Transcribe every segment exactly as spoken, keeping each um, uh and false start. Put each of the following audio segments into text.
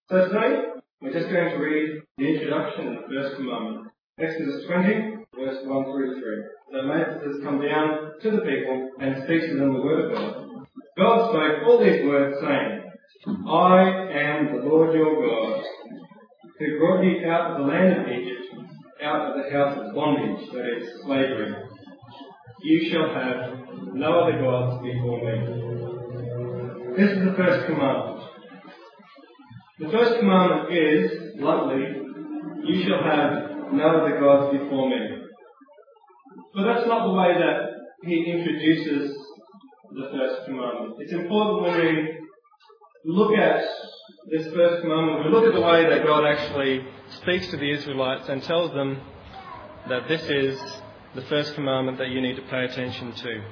So today, we're just going to read the introduction of the first commandment. Exodus twenty, verse one through three. So Moses has come down to the people and speaks to them the word of God. God spoke all these words, saying, I am the Lord your God, who brought you out of the land of Egypt, out of the house of bondage, that is, slavery. You shall have no other gods before me. This is the first commandment. The first commandment is, bluntly, you shall have no other gods before me. But that's not the way that he introduces the first commandment. It's important when we look at this first commandment, we look at the way that God actually speaks to the Israelites and tells them that this is the first commandment that you need to pay attention to.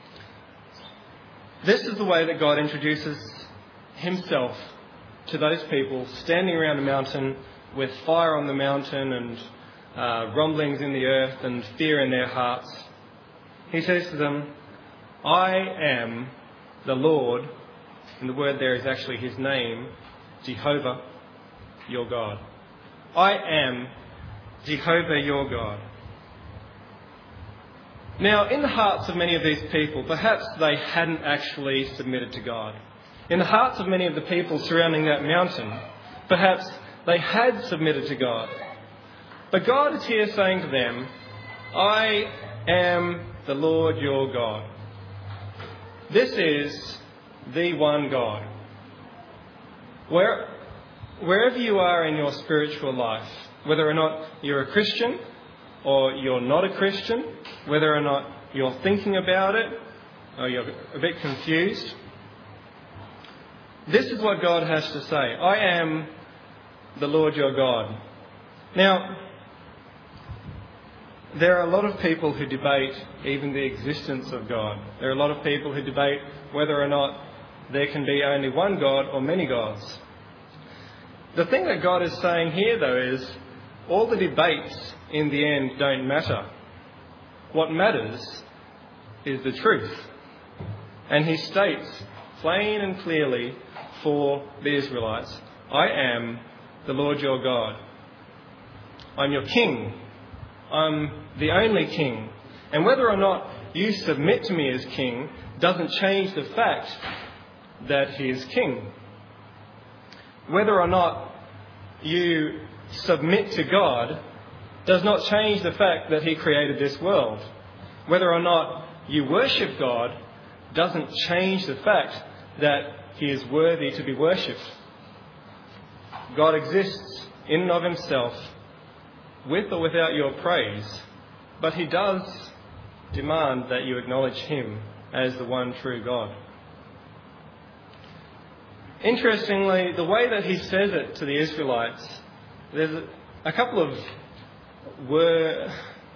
This is the way that God introduces himself to those people standing around a mountain with fire on the mountain and uh, rumblings in the earth and fear in their hearts. He says to them, I am the Lord, and the word there is actually his name, Jehovah, your God. I am Jehovah, your God. Now, in the hearts of many of these people, perhaps they hadn't actually submitted to God. In the hearts of many of the people surrounding that mountain, perhaps they had submitted to God. But God is here saying to them, I am the Lord your God. This is the one God. Where, wherever you are in your spiritual life, whether or not you're a Christian or you're not a Christian, whether or not you're thinking about it or you're a bit confused, this is what God has to say. I am the Lord your God. Now, there are a lot of people who debate even the existence of God. There are a lot of people who debate whether or not there can be only one God or many gods. The thing that God is saying here, though, is all the debates in the end don't matter. What matters is the truth. And he states plain and clearly for the Israelites, I am the Lord your God. I'm your king. I'm the only king. And whether or not you submit to me as king doesn't change the fact that he is king. Whether or not you submit to God does not change the fact that he created this world. Whether or not you worship God doesn't change the fact that he is worthy to be worshipped. God exists in and of himself, with or without your praise, but he does demand that you acknowledge him as the one true God. Interestingly, the way that he says it to the Israelites, there's a couple of word,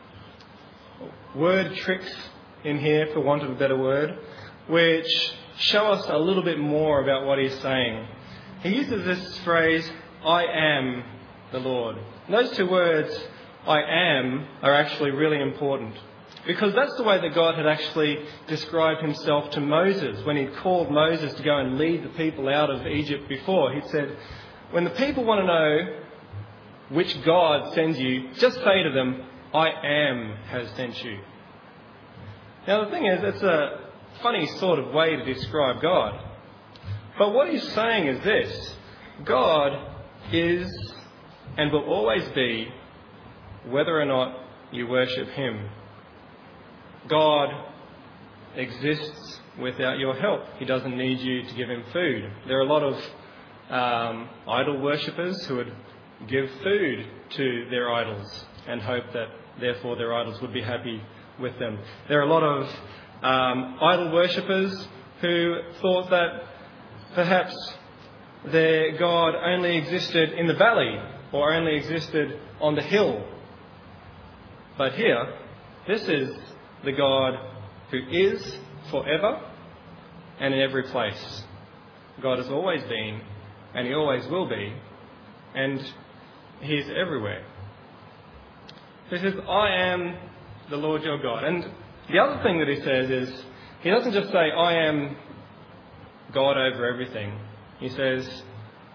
word tricks in here, for want of a better word, which show us a little bit more about what he's saying. He uses this phrase, I am the Lord. And those two words, I am, are actually really important. Because that's the way that God had actually described himself to Moses when he'd called Moses to go and lead the people out of Egypt before. He'd said, when the people want to know which God sends you, just say to them, I am has sent you. Now the thing is, it's a funny sort of way to describe God. But what he's saying is this, God is and will always be whether or not you worship him. God exists without your help. He doesn't need you to give him food. There are a lot of um, idol worshippers who would give food to their idols and hope that therefore their idols would be happy with them. There are a lot of um, idol worshippers who thought that perhaps their God only existed in the valley or only existed on the hill. But here, this is the God who is forever and in every place. God has always been and he always will be, and he is everywhere. He says, I am the Lord your God. And the other thing that he says is, he doesn't just say, I am God over everything. He says,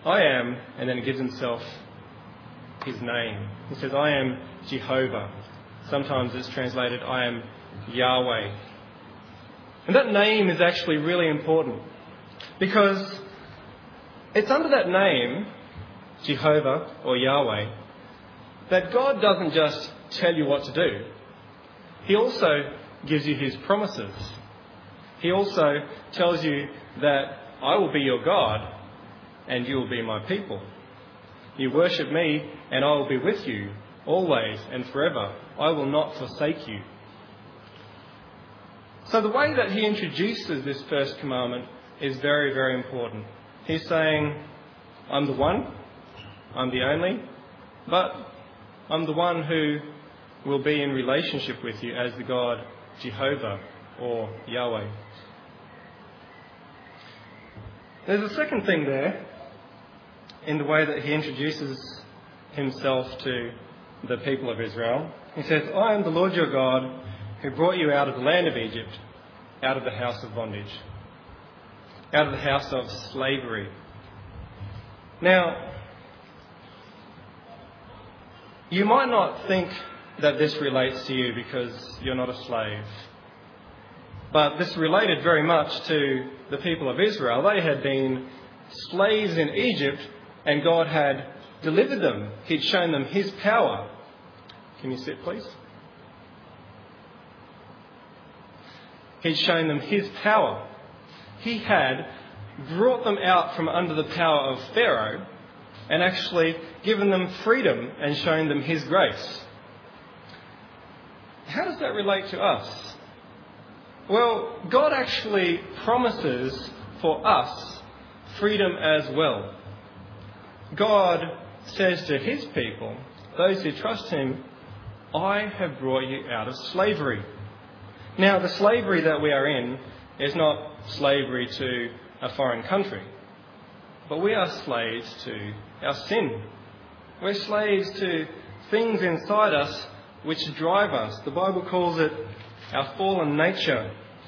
I am, and then he gives himself his name. He says, I am Jehovah. Sometimes it's translated, I am Yahweh. And that name is actually really important because it's under that name, Jehovah or Yahweh, that God doesn't just tell you what to do. He also gives you his promises. He also tells you that I will be your God and you will be my people. You worship me and I will be with you always and forever. I will not forsake you. So the way that he introduces this first commandment is very, very important. He's saying, I'm the one, I'm the only, but I'm the one who will be in relationship with you as the God Jehovah or Yahweh. There's a second thing there in the way that he introduces himself to the people of Israel. He says, I am the Lord your God who brought you out of the land of Egypt, out of the house of bondage, out of the house of slavery. Now, you might not think that this relates to you because you're not a slave. But this related very much to the people of Israel. They had been slaves in Egypt and God had delivered them. He'd shown them his power. Can you sit, please? He'd shown them his power. He had brought them out from under the power of Pharaoh and actually given them freedom and shown them his grace. How does that relate to us? Well, God actually promises for us freedom as well. God says to his people, those who trust him, I have brought you out of slavery. Now, the slavery that we are in is not slavery to a foreign country, but we are slaves to our sin. We're slaves to things inside us which drive us. The Bible calls it our fallen nature.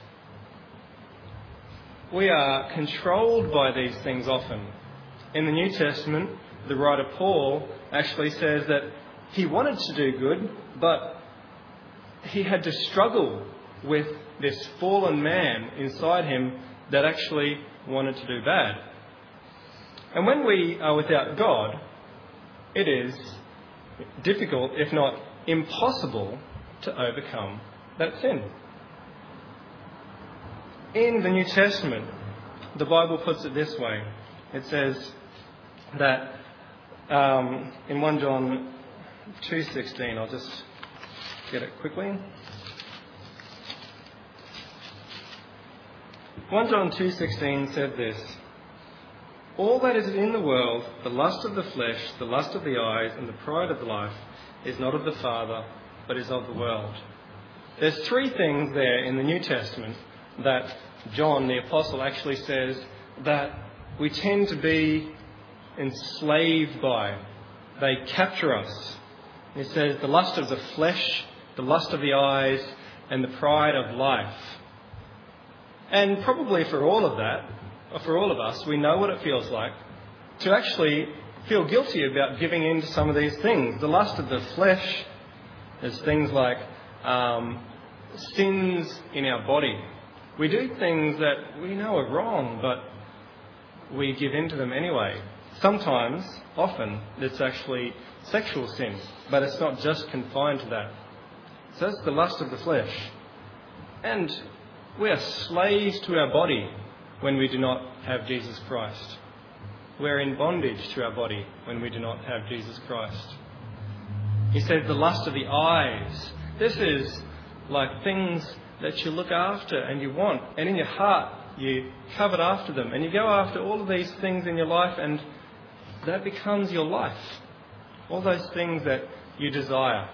We are controlled by these things often. In the New Testament, the writer Paul actually says that he wanted to do good, but he had to struggle with this fallen man inside him that actually wanted to do bad. And when we are without God, it is difficult, if not impossible, to overcome that sin. In the New Testament, the Bible puts it this way. It says that um, in First John two sixteen, I'll just get it quickly. First John two sixteen said this, all that is in the world, the lust of the flesh, the lust of the eyes, and the pride of life, is not of the Father, but is of the world. There's three things there in the New Testament that John, the Apostle, actually says that we tend to be enslaved by. They capture us. He says the lust of the flesh, the lust of the eyes, and the pride of life. And probably for all of that, or for all of us, we know what it feels like to actually feel guilty about giving in to some of these things. The lust of the flesh is things like um, sins in our body. We do things that we know are wrong, but we give in to them anyway. Sometimes, often, it's actually sexual sin, but it's not just confined to that. So that's the lust of the flesh. And we are slaves to our body when we do not have Jesus Christ. We're in bondage to our body when we do not have Jesus Christ. He says the lust of the eyes. This is like things that you look after and you want, and in your heart you covet after them, and you go after all of these things in your life, and that becomes your life. All those things that you desire.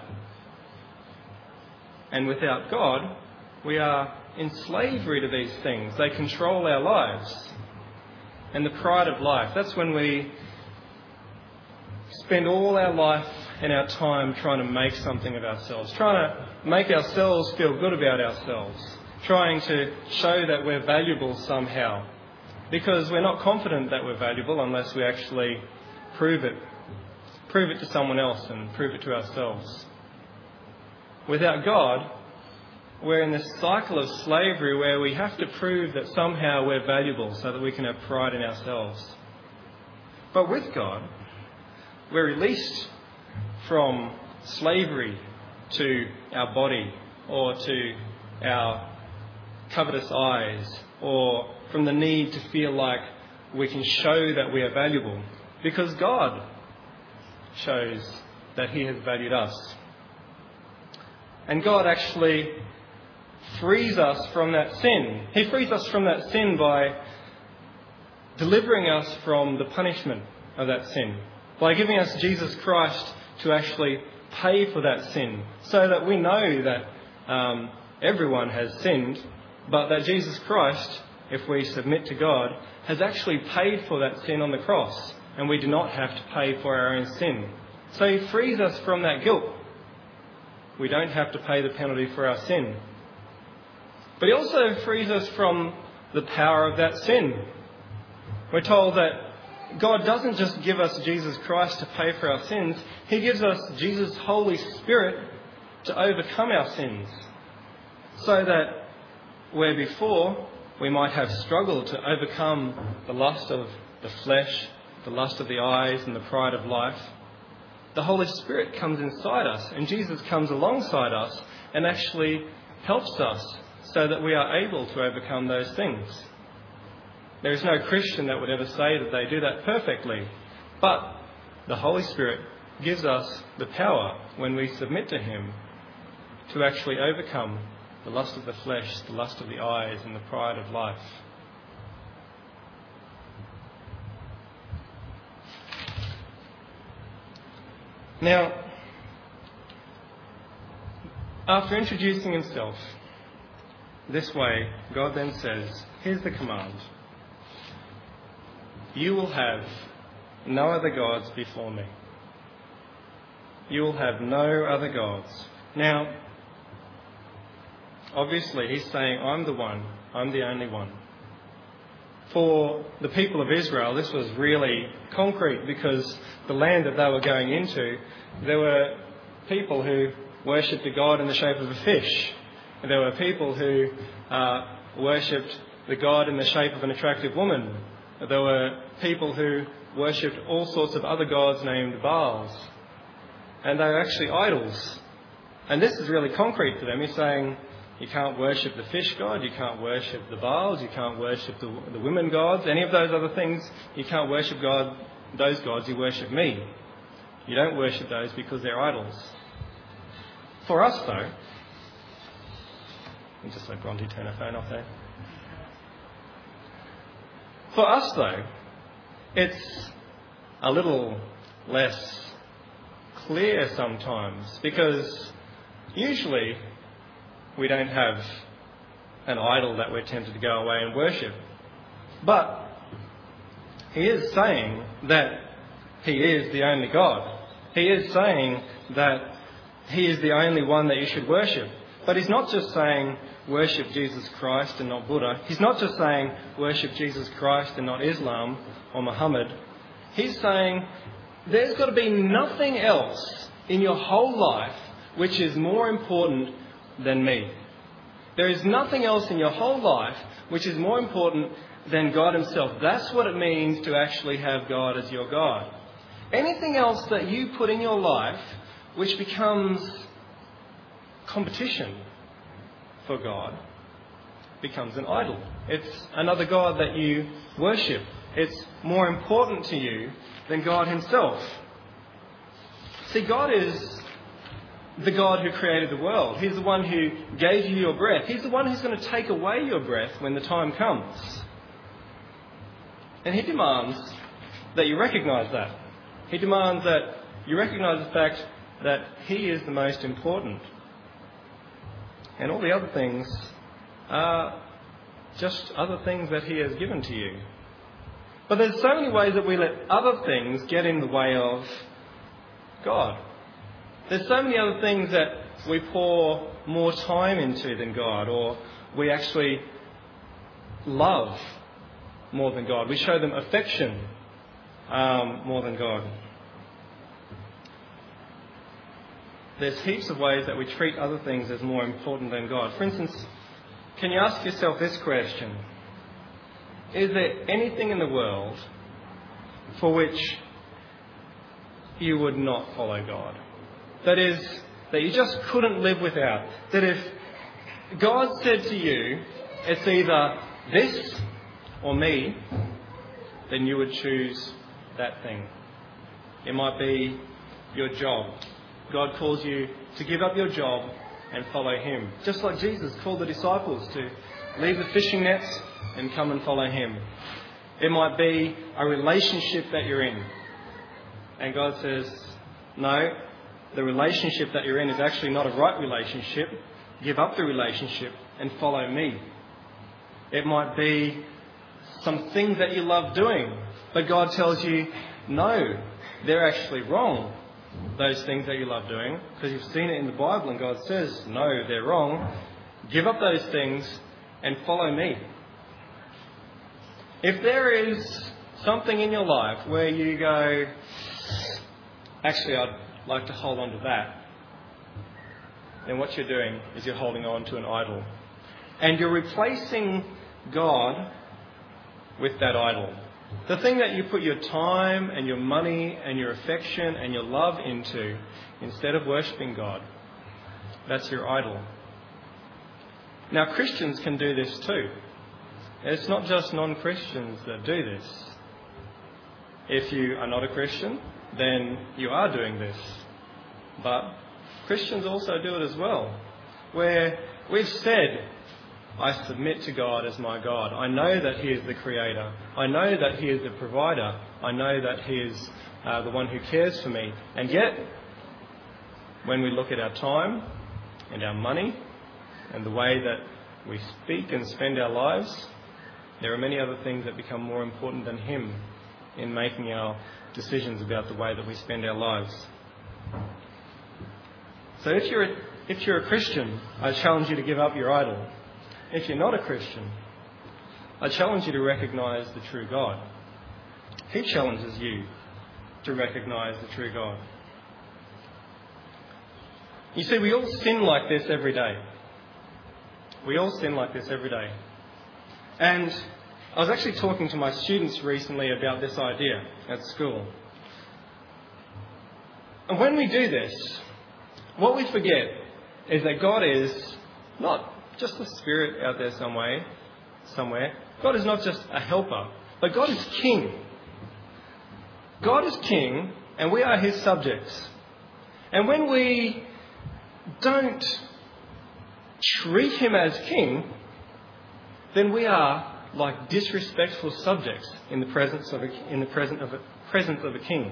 And without God, we are in slavery to these things. They control our lives. And the pride of life, that's when we spend all our life and our time trying to make something of ourselves, trying to make ourselves feel good about ourselves, trying to show that we're valuable somehow. because we're not confident that we're valuable unless we actually prove it. Prove it to someone else and prove it to ourselves. Without God, we're in this cycle of slavery where we have to prove that somehow we're valuable so that we can have pride in ourselves. But with God, we're released from slavery to our body or to our covetous eyes or from the need to feel like we can show that we are valuable, because God shows that He has valued us. And God actually frees us from that sin. He frees us from that sin by delivering us from the punishment of that sin, by giving us Jesus Christ to actually pay for that sin, so that we know that um, everyone has sinned, but that Jesus Christ, if we submit to God, has actually paid for that sin on the cross, and we do not have to pay for our own sin. So He frees us from that guilt. We don't have to pay the penalty for our sin. But He also frees us from the power of that sin. We're told that God doesn't just give us Jesus Christ to pay for our sins. He gives us Jesus' Holy Spirit to overcome our sins. So that where before we might have struggled to overcome the lust of the flesh, the lust of the eyes and the pride of life, the Holy Spirit comes inside us and Jesus comes alongside us and actually helps us so that we are able to overcome those things. There is no Christian that would ever say that they do that perfectly, but the Holy Spirit gives us the power when we submit to Him to actually overcome the lust of the flesh, the lust of the eyes and the pride of life. Now, after introducing Himself this way, God then says, here's the command. You will have no other gods before me. You will have no other gods. Now, obviously, He's saying, I'm the one. I'm the only one. For the people of Israel, this was really concrete, because the land that they were going into, there were people who worshipped a god in the shape of a fish. There were people who uh, worshipped the god in the shape of an attractive woman. There were people who worshipped all sorts of other gods named Baals. And they were actually idols. And this is really concrete to them. He's saying, you can't worship the fish god, you can't worship the Baals, you can't worship the, the women gods, any of those other things. You can't worship God, those gods, you worship me. You don't worship those because they're idols. For us, though, let me just let Bronte turn her phone off there. For us, though, it's a little less clear sometimes, because usually we don't have an idol that we're tempted to go away and worship. But He is saying that He is the only God. He is saying that He is the only one that you should worship. But He's not just saying worship Jesus Christ and not Buddha. He's not just saying worship Jesus Christ and not Islam or Muhammad. He's saying there's got to be nothing else in your whole life which is more important than me. There is nothing else in your whole life which is more important than God Himself. That's what it means to actually have God as your God. Anything else that you put in your life which becomes competition for God becomes an idol. It's another God that you worship. It's more important to you than God Himself. See, God is the God who created the world. He's the one who gave you your breath. He's the one who's going to take away your breath when the time comes. And He demands that you recognise that. He demands that you recognise the fact that He is the most important. And all the other things are just other things that He has given to you. But there's so many ways that we let other things get in the way of God. There's so many other things that we pour more time into than God, or we actually love more than God. We show them affection um, more than God. There's heaps of ways that we treat other things as more important than God. For instance, can you ask yourself this question? Is there anything in the world for which you would not follow God? That is, that you just couldn't live without. That if God said to you, it's either this or me, then you would choose that thing. It might be your job. God calls you to give up your job and follow him. Just like Jesus called the disciples to leave the fishing nets and come and follow him. It might be a relationship that you're in. And God says, no, the relationship that you're in is actually not a right relationship. Give up the relationship and follow me. It might be some things that you love doing, but God tells you, no, they're actually wrong. Those things that you love doing, because you've seen it in the Bible and God says, no, they're wrong. Give up those things and follow me. If there is something in your life where you go, actually I'd like to hold on to that, then what you're doing is you're holding on to an idol. And you're replacing God with that idol. The thing that you put your time and your money and your affection and your love into, instead of worshipping God, that's your idol. Now, Christians can do this too. It's not just non-Christians that do this. If you are not a Christian, then you are doing this. But Christians also do it as well, where we've said, I submit to God as my God. I know that he is the creator. I know that he is the provider. I know that he is uh, the one who cares for me. And yet, when we look at our time and our money and the way that we speak and spend our lives, there are many other things that become more important than him in making our decisions about the way that we spend our lives. So if you're a, if you're a Christian, I challenge you to give up your idol. If you're not a Christian, I challenge you to recognise the true God. He challenges you to recognise the true God. You see, we all sin like this every day. We all sin like this every day. And I was actually talking to my students recently about this idea at school. And when we do this, what we forget is that God is not just a spirit out there some way, somewhere. God is not just a helper, but God is king. God is king, and we are his subjects. And when we don't treat him as king, then we are like disrespectful subjects in the presence of a, in the presence of a, presence of a king.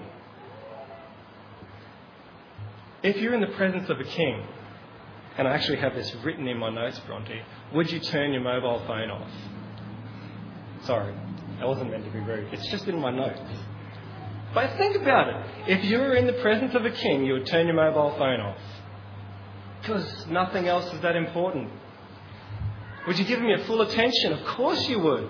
If you're in the presence of a king, and I actually have this written in my notes, Bronte, would you turn your mobile phone off? Sorry, that wasn't meant to be rude. It's just in my notes. But think about it. If you were in the presence of a king, you would turn your mobile phone off. Because nothing else is that important. Would you give him your full attention? Of course you would.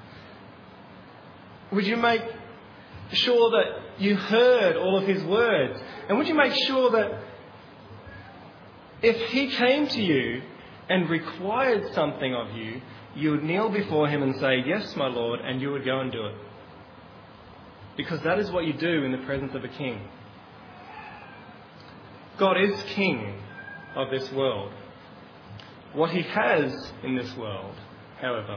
Would you make sure that you heard all of his words? And would you make sure that if he came to you and required something of you, you would kneel before him and say, yes, my Lord, and you would go and do it? Because that is what you do in the presence of a king. God is king of this world. What he has in this world, however,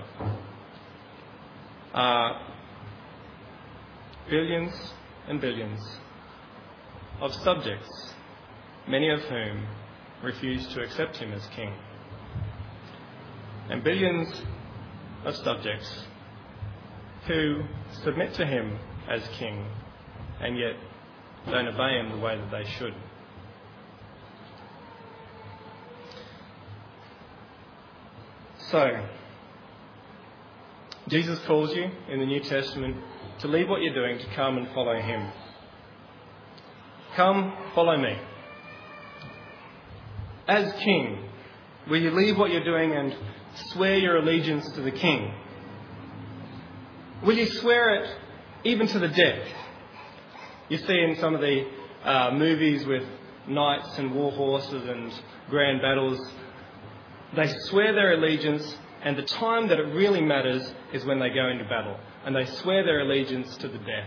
are billions and billions of subjects, many of whom refuse to accept him as king. And billions of subjects who submit to him as king and yet don't obey him the way that they should. So, Jesus calls you in the New Testament to leave what you're doing to come and follow him. Come, follow me. As king, will you leave what you're doing and swear your allegiance to the king? Will you swear it even to the death? You see in some of the uh, movies with knights and war horses and grand battles, they swear their allegiance, and the time that it really matters is when they go into battle. And they swear their allegiance to the death.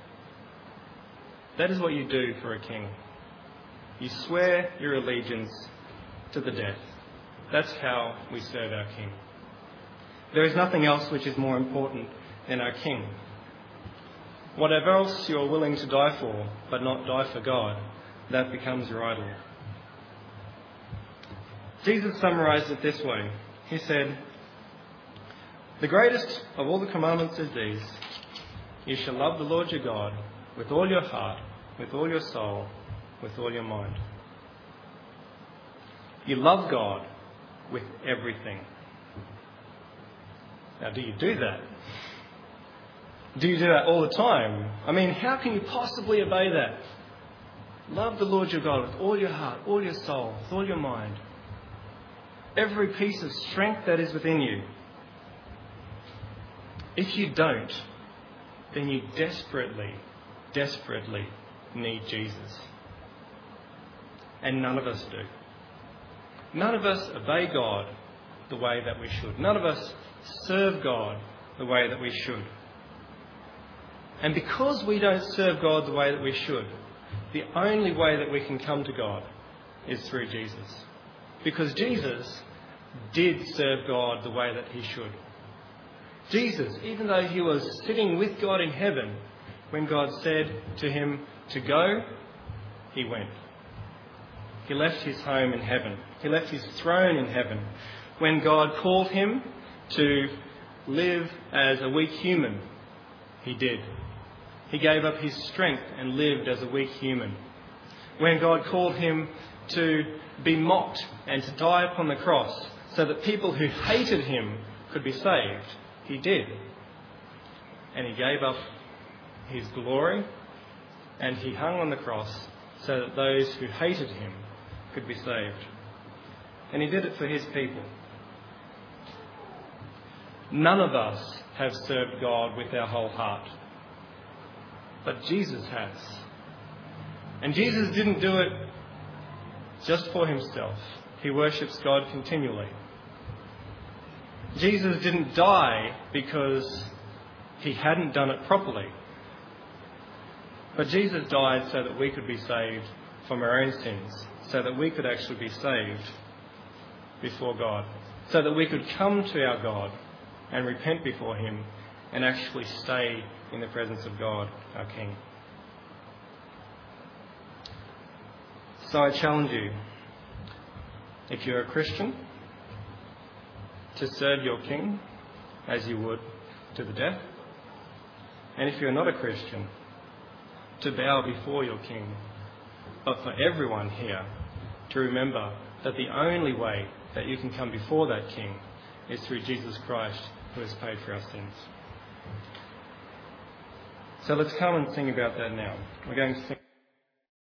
That is what you do for a king. You swear your allegiance to the death. That's how we serve our king. There is nothing else which is more important than our king. Whatever else you are willing to die for, but not die for God, that becomes your idol. Jesus summarized it this way. He said, "The greatest of all the commandments is these: you shall love the Lord your God with all your heart, with all your soul, with all your mind." You love God with everything. Now, do you do that? Do you do that all the time? I mean, how can you possibly obey that? Love the Lord your God with all your heart, all your soul, with all your mind. Every piece of strength that is within you. If you don't, then you desperately, desperately need Jesus. And none of us do. None of us obey God the way that we should. None of us serve God the way that we should. And because we don't serve God the way that we should, the only way that we can come to God is through Jesus. Because Jesus did serve God the way that he should. Jesus, even though he was sitting with God in heaven, when God said to him to go, he went. He left his home in heaven. He left his throne in heaven. When God called him to live as a weak human, he did. He gave up his strength and lived as a weak human. When God called him to be mocked and to die upon the cross so that people who hated him could be saved, he did. And he gave up his glory and he hung on the cross so that those who hated him could be saved. And he did it for his people. None of us have served God with our whole heart. But Jesus has. And Jesus didn't do it just for himself. He worships God continually. Jesus didn't die because he hadn't done it properly. But Jesus died so that we could be saved from our own sins, so that we could actually be saved before God, so that we could come to our God and repent before him and actually stay in the presence of God, our King. So I challenge you, if you're a Christian, to serve your King as you would to the death. And if you're not a Christian, to bow before your King. But for everyone here, to remember that the only way that you can come before that King is through Jesus Christ, who has paid for our sins. So let's come and sing about that now. We're going to sing.